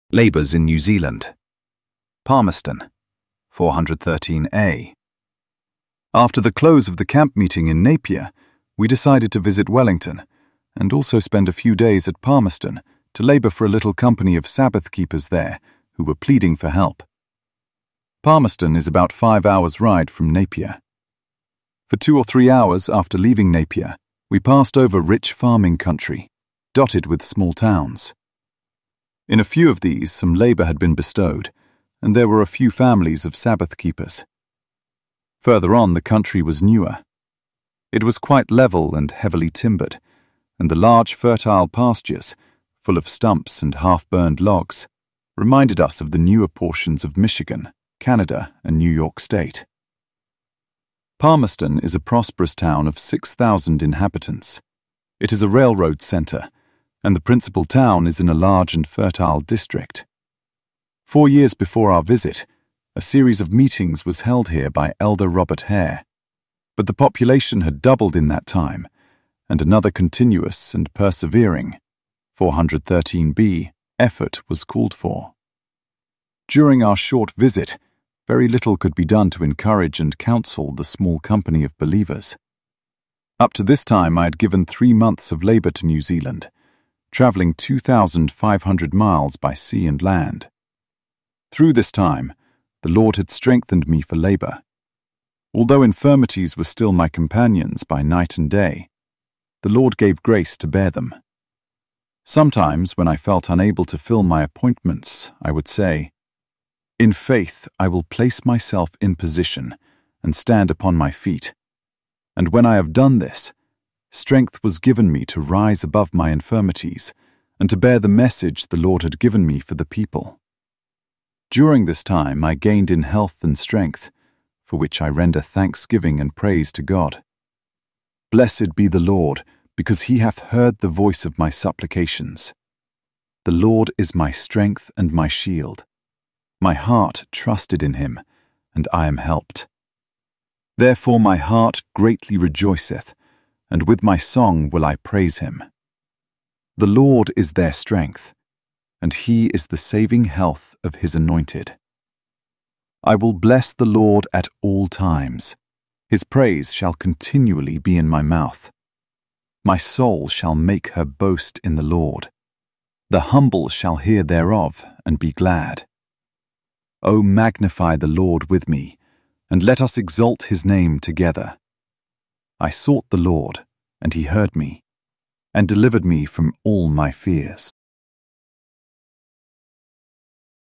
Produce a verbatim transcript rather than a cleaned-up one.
Labours in New Zealand. Palmerston, four hundred thirteen A. After the close of the camp meeting in Napier, we decided to visit Wellington and also spend a few days at Palmerston to labour for a little company of Sabbath keepers there who were pleading for help. Palmerston is about five hours' ride from Napier. For two or three hours after leaving Napier, we passed over rich farming country, dotted with small towns. In a few of these, some labour had been bestowed, and there were a few families of Sabbath keepers. Further on, the country was newer. It was quite level and heavily timbered, and the large fertile pastures, full of stumps and half-burned logs, reminded us of the newer portions of Michigan, Canada, and New York State. Palmerston is a prosperous town of six thousand inhabitants. It is a railroad centre, and the principal town is in a large and fertile district. Four years before our visit, a series of meetings was held here by Elder Robert Hare, but the population had doubled in that time, and another continuous and persevering, four hundred thirteen B, effort was called for. During our short visit, very little could be done to encourage and counsel the small company of believers. Up to this time I had given three months of labour to New Zealand, travelling two thousand five hundred miles by sea and land. Through this time, the Lord had strengthened me for labour. Although infirmities were still my companions by night and day, the Lord gave grace to bear them. Sometimes, when I felt unable to fill my appointments, I would say, "In faith I will place myself in position and stand upon my feet. And when I have done this, strength was given me to rise above my infirmities and to bear the message the Lord had given me for the people. During this time I gained in health and strength, for which I render thanksgiving and praise to God. Blessed be the Lord, because he hath heard the voice of my supplications. The Lord is my strength and my shield. My heart trusted in him, and I am helped. Therefore my heart greatly rejoiceth, and with my song will I praise him. The Lord is their strength, and he is the saving health of his anointed. I will bless the Lord at all times. His praise shall continually be in my mouth. My soul shall make her boast in the Lord. The humble shall hear thereof and be glad. O magnify the Lord with me, and let us exalt his name together. I sought the Lord, and he heard me, and delivered me from all my fears.